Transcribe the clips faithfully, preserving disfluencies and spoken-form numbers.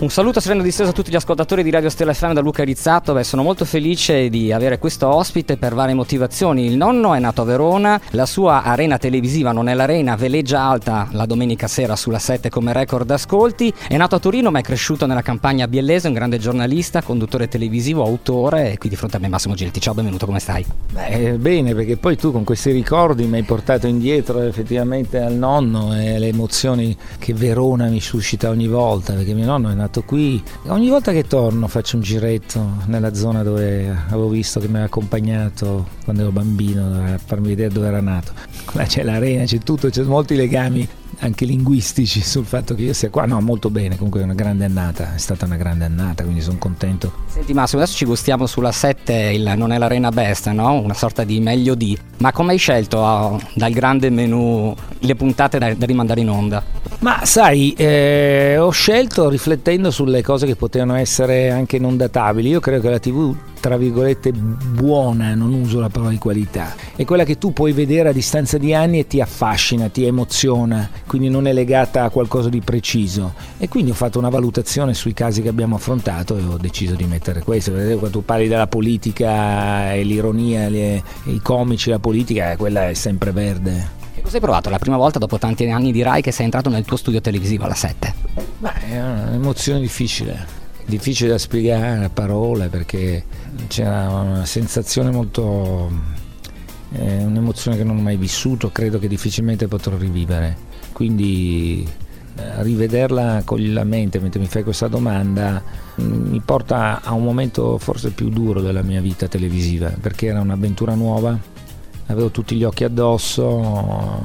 Un saluto sereno disteso a tutti gli ascoltatori di Radio Stella F M da Luca Rizzato. Beh, sono molto felice di avere questo ospite per varie motivazioni. Il nonno è nato a Verona, la sua arena televisiva non è l'Arena, veleggia alta la domenica sera sulla sette come record ascolti. È nato a Torino ma è cresciuto nella campagna biellese, un grande giornalista, conduttore televisivo, autore, e qui di fronte a me Massimo Giletti. Ciao, benvenuto, come stai? Beh, bene, perché poi tu con questi ricordi mi hai portato indietro effettivamente al nonno e alle emozioni che Verona mi suscita ogni volta, perché mio nonno è nato qui. Ogni volta che torno faccio un giretto nella zona dove avevo visto che mi aveva accompagnato quando ero bambino, a farmi vedere dove era nato. Là c'è l'arena, c'è tutto, c'è molti legami anche linguistici sul fatto che io sia qua. No, molto bene, comunque è una grande annata, è stata una grande annata, quindi sono contento. Senti Massimo, adesso ci gustiamo sulla sette, il Non è l'Arena Best, no? Una sorta di meglio di. Ma come hai scelto oh, dal grande menù le puntate da, da rimandare in onda? Ma sai, eh, ho scelto riflettendo sulle cose che potevano essere anche non databili. Io credo che la tivù, tra virgolette, buona, non uso la parola di qualità, è quella che tu puoi vedere a distanza di anni e ti affascina, ti emoziona, quindi non è legata a qualcosa di preciso. E quindi ho fatto una valutazione sui casi che abbiamo affrontato e ho deciso di mettere questo. Quando tu parli della politica e l'ironia, le, i comici, la politica, eh, quella è sempre verde. E cosa hai provato la prima volta dopo tanti anni di Rai che sei entrato nel tuo studio televisivo alla sette? Beh, è un'emozione difficile. Difficile da spiegare a parole, perché c'era una sensazione molto, eh, un'emozione che non ho mai vissuto, credo che difficilmente potrò rivivere. Quindi eh, rivederla con la mente mentre mi fai questa domanda mh, mi porta a un momento forse più duro della mia vita televisiva, perché era un'avventura nuova, avevo tutti gli occhi addosso,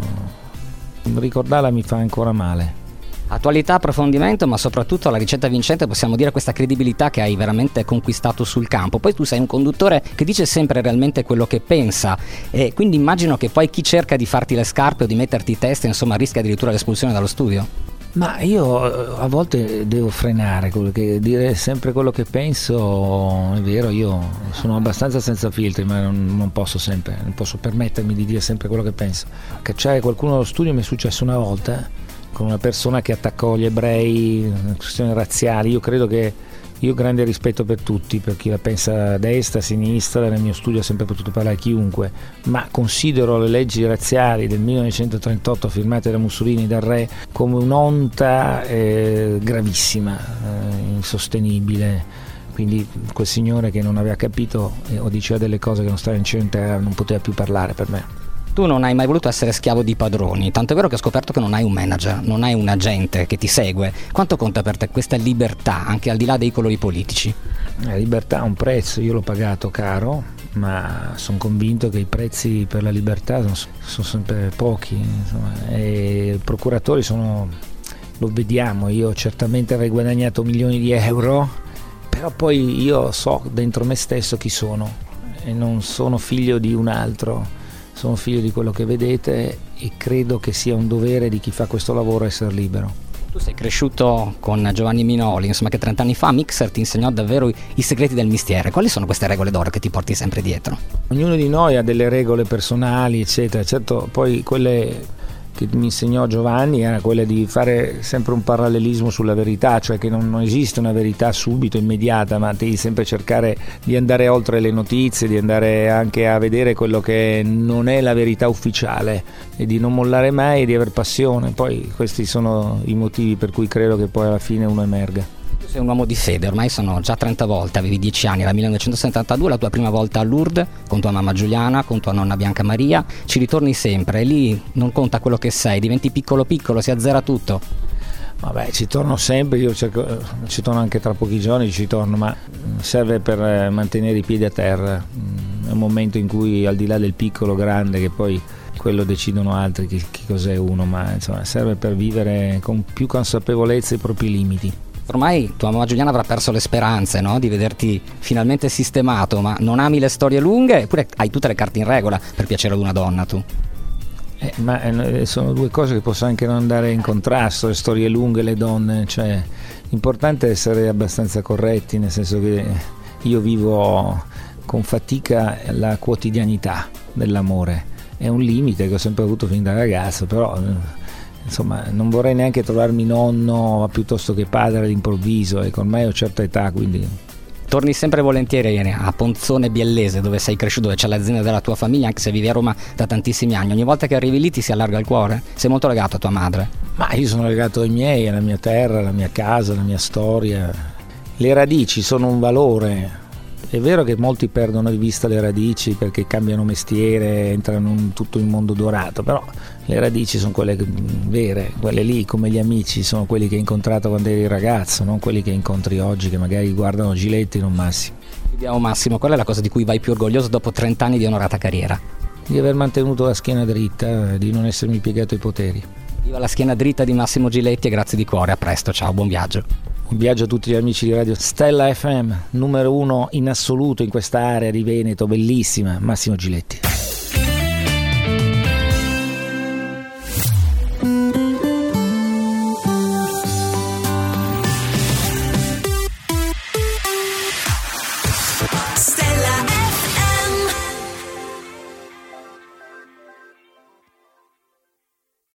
ricordarla mi fa ancora male. Attualità, approfondimento, ma soprattutto la ricetta vincente, possiamo dire, questa credibilità che hai veramente conquistato sul campo. Poi tu sei un conduttore che dice sempre realmente quello che pensa, e quindi immagino che poi chi cerca di farti le scarpe o di metterti testa, insomma, rischia addirittura l'espulsione dallo studio. Ma io a volte devo frenare, quello che, dire sempre quello che penso. È vero, io sono abbastanza senza filtri, ma non, non posso sempre, non posso permettermi di dire sempre quello che penso. Cacciare qualcuno dallo studio mi è successo una volta, con una persona che attaccò gli ebrei, questioni razziali. Io credo che io ho grande rispetto per tutti, per chi la pensa a destra, a sinistra. Nel mio studio ho sempre potuto parlare a chiunque, ma considero le leggi razziali del millenovecentotrentotto firmate da Mussolini, dal re, come un'onta eh, gravissima, eh, insostenibile. Quindi quel signore che non aveva capito eh, o diceva delle cose che non stavano in cielo in terra non poteva più parlare per me. Tu non hai mai voluto essere schiavo di padroni, tanto è vero che ho scoperto che non hai un manager, non hai un agente che ti segue. Quanto conta per te questa libertà, anche al di là dei colori politici? La libertà ha un prezzo, io l'ho pagato caro, ma sono convinto che i prezzi per la libertà sono, sono sempre pochi, insomma. E i procuratori sono, lo vediamo, io certamente avrei guadagnato milioni di euro, però poi io so dentro me stesso chi sono e non sono figlio di un altro. Sono figlio di quello che vedete e credo che sia un dovere di chi fa questo lavoro essere libero. Tu sei cresciuto con Giovanni Minoli, insomma, che trent'anni fa Mixer ti insegnò davvero i, i segreti del mestiere. Quali sono queste regole d'oro che ti porti sempre dietro? Ognuno di noi ha delle regole personali, eccetera. Certo, poi quelle che mi insegnò Giovanni era quella di fare sempre un parallelismo sulla verità, cioè che non, non esiste una verità subito, immediata, ma devi sempre cercare di andare oltre le notizie, di andare anche a vedere quello che non è la verità ufficiale e di non mollare mai e di aver passione. Poi questi sono i motivi per cui credo che poi alla fine uno emerga. Sei un uomo di fede, ormai sono già trenta volte, avevi dieci anni, era millenovecentosettantadue, la tua prima volta a Lourdes, con tua mamma Giuliana, con tua nonna Bianca Maria, ci ritorni sempre, e lì non conta quello che sei, diventi piccolo piccolo, si azzera tutto. Vabbè, ci torno sempre, io cerco, ci torno anche tra pochi giorni, ci torno, ma serve per mantenere i piedi a terra, è un momento in cui al di là del piccolo grande, che poi quello decidono altri che, che cos'è uno, ma insomma serve per vivere con più consapevolezza i propri limiti. Ormai tua mamma Giuliana avrà perso le speranze, no? Di vederti finalmente sistemato, ma non ami le storie lunghe, eppure hai tutte le carte in regola per piacere ad una donna tu. Eh, ma eh, sono due cose che possono anche non andare in contrasto, le storie lunghe e le donne, cioè l'importante è essere abbastanza corretti, nel senso che io vivo con fatica la quotidianità dell'amore, è un limite che ho sempre avuto fin da ragazzo, però insomma non vorrei neanche trovarmi nonno piuttosto che padre all'improvviso, ecco, ormai ho certa età, quindi... Torni sempre volentieri a Ponzone Biellese, dove sei cresciuto, dove c'è l'azienda della tua famiglia, anche se vivi a Roma da tantissimi anni. Ogni volta che arrivi lì ti si allarga il cuore? Sei molto legato a tua madre? Ma io sono legato ai miei, alla mia terra, alla mia casa, alla mia storia. Le radici sono un valore. È vero che molti perdono di vista le radici perché cambiano mestiere, entrano in tutto il mondo dorato, però le radici sono quelle vere, quelle lì, come gli amici, sono quelli che hai incontrato quando eri ragazzo, non quelli che incontri oggi che magari guardano Giletti non Massimo. Vediamo Massimo, qual è la cosa di cui vai più orgoglioso dopo trenta anni di onorata carriera? Di aver mantenuto la schiena dritta, di non essermi piegato ai poteri. Viva la schiena dritta di Massimo Giletti e grazie di cuore, a presto, ciao, buon viaggio. Un viaggio a tutti gli amici di Radio Stella F M, numero uno in assoluto in questa area di Veneto, bellissima, Massimo Giletti.